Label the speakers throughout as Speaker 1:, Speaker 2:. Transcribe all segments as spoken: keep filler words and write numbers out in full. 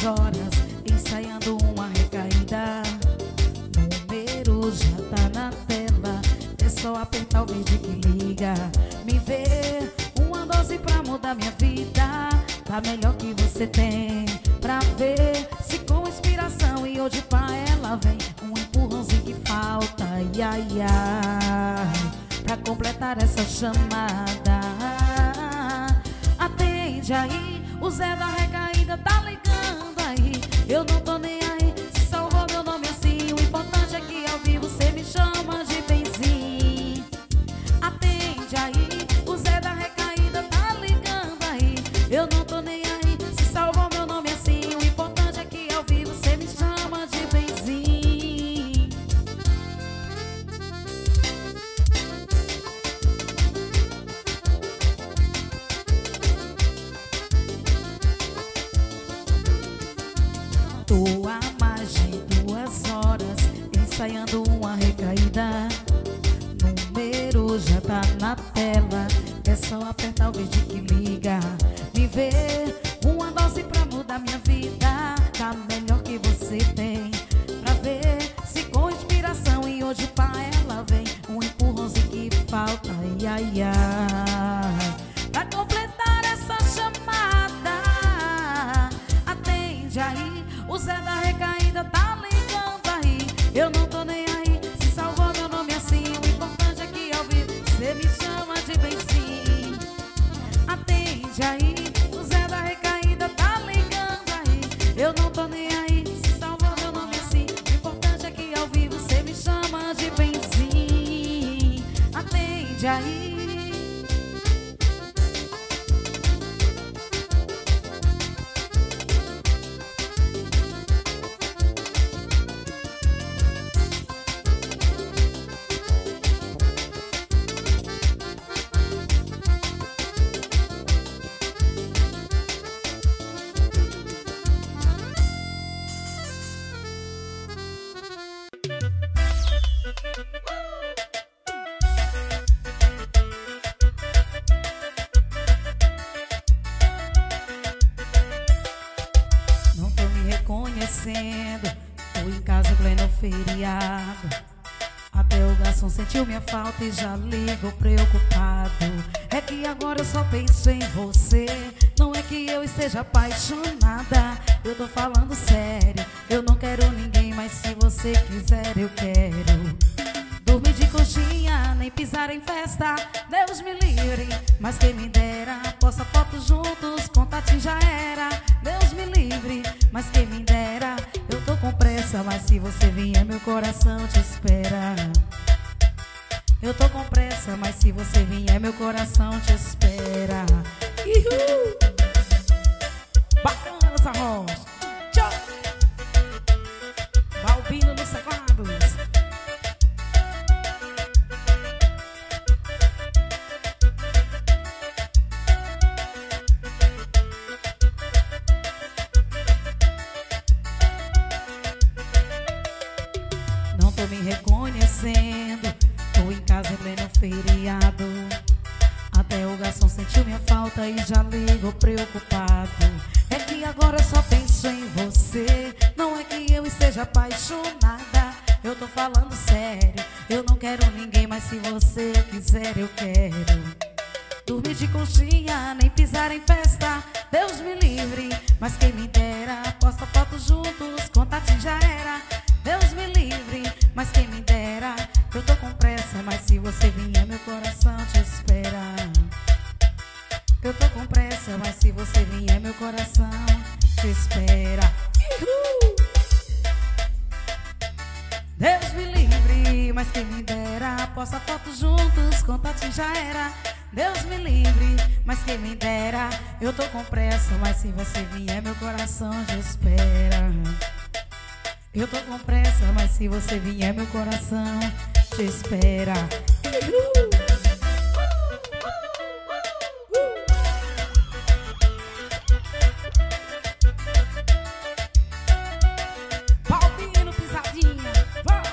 Speaker 1: duas horas ensaiando uma recaída. Número já tá na tela, é só apertar o verde que liga. Me vê, uma dose pra mudar minha vida. Tá melhor que você tem, pra ver se com inspiração e hoje pra ela vem um empurrãozinho que falta. Ai, ai, ai, pra completar essa chamada. Atende aí, o Zé da recaída tá ligando aí. Eu não tô nem aí, se salvou meu nome assim. O importante é que ao vivo cê me chama de benzinho. Atende aí, o Zé da recaída tá ligando aí. Eu não tô nem aí, se salvou meu nome assim. O importante é que ao vivo cê me chama de benzinho. Tô há mais de duas horas ensaiando uma recaída. Número já tá na tela, é só apertar o verde que liga. Me vê, uma dose pra mudar minha vida. Tá melhor que você tem, pra ver se com inspiração e hoje pra ela vem um empurrãozinho que falta. Ai, ai, ai, pra completar essa chamada. Atende aí, o Zé da recaída tá ligando aí. Eu não tô nem aí, se salvou meu nome assim. O importante é que ao vivo cê me chama de benzinho. Atende aí, o Zé da recaída tá ligando aí. Eu não tô nem aí, se salvou meu nome assim. O importante é que ao vivo cê me chama de benzinho. Atende aí. Tô em casa em pleno feriado. Até o garçom sentiu minha falta e já ligou preocupado. É que agora eu só penso em você. Não é que eu esteja apaixonada, eu tô falando sério. Eu não quero ninguém, mas se você quiser eu quero. Dormir de coxinha, nem pisar em festa, Deus me livre, mas quem me dera. Posta fotos juntos, contato já era. Deus me livre, mas quem me dera. Eu tô com pressa, mas se você vier meu coração te espera. Eu tô com pressa, mas se você vier meu coração te espera. Uhul! Bacana essa rocha. Tchau! Balbino nos teclados. Tô me reconhecendo, tô em casa em pleno feriado. Até o garçom sentiu minha falta e já ligou preocupado. É que agora eu só penso em você. Não é que eu esteja apaixonada, eu tô falando sério. Eu não quero ninguém, mas se você quiser eu quero. Dormir de conchinha, nem pisar em festa, Deus me livre, mas quem me dera. Posta fotos juntos, contato já era. Deus me livre, mas quem me dera. Eu tô com pressa, mas se você vier meu coração te espera. Eu tô com pressa, mas se você vier meu coração te espera. Uhul! Deus me livre, mas quem me dera. Posta fotos juntos, contato já era. Deus me livre, mas quem me dera. Eu tô com pressa, mas se você vier meu coração te espera. Eu tô com pressa, mas se você vier meu coração te espera. Uhul! Balbino, pisadinha, vai!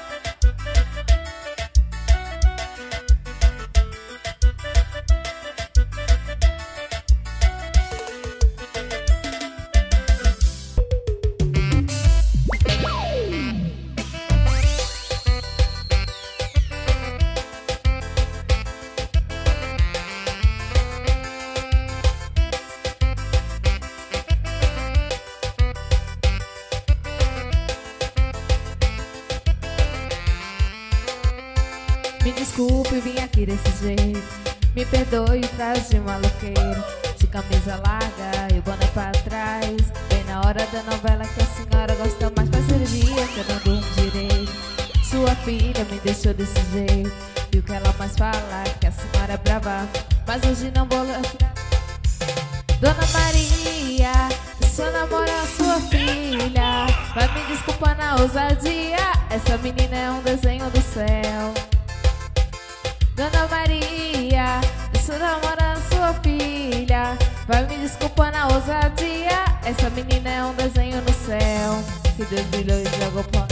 Speaker 2: aqui desse jeito. Me perdoe o traje de maloqueiro, de camisa larga e o boné pra trás. Bem na hora da novela que a senhora gosta mais, faz cirurgia que eu não durmo direito. Sua filha me deixou desse jeito, e o que ela mais fala é que a senhora é brava, mas hoje não vou lascar. Dona Maria, só namora a sua filha, vai me desculpar na ousadia, essa menina é um desenho do céu. Dona Maria, só namora a sua filha, vai me desculpar na ousadia, essa menina é um desenho no céu, que Deus brilhou e jogou fora.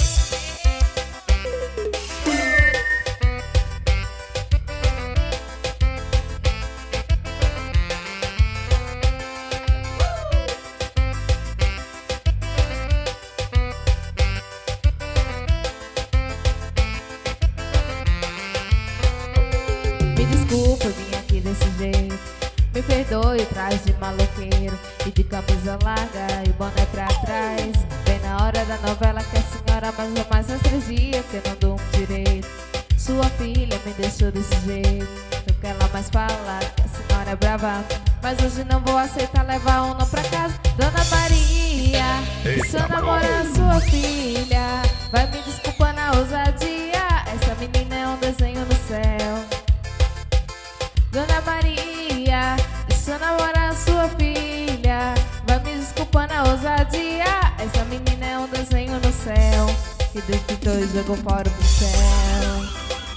Speaker 2: Me desculpa, eu vim aqui desse jeito. Me perdoe, traz de maloqueiro e de camisa larga e boné pra trás. Bem na hora da novela que a senhora mais jamais faz três dias que eu não durmo direito. Sua filha me deixou desse jeito, o que ela mais fala que a senhora é brava, mas hoje não vou aceitar levar um não pra casa. Dona Maria, só namora a sua filha, vai me desculpar na ousadia, essa menina é um desenho no céu. Dona Maria, deixa eu namorar a sua filha, vai me desculpar na ousadia, essa menina é um desenho no céu, que Deus pintou e jogou fora do céu.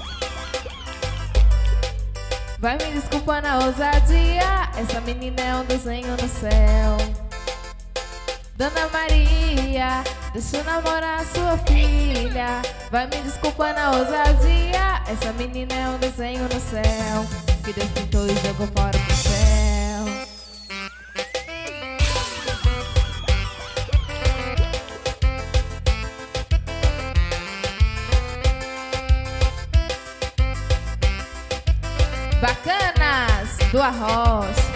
Speaker 2: Vai me desculpar na ousadia, essa menina é um desenho no céu. Dona Maria, deixa eu namorar a sua filha, vai me desculpar na ousadia, essa menina é um desenho no céu, que Deus pintou e jogou fora do céu. Bacanas do Arroz.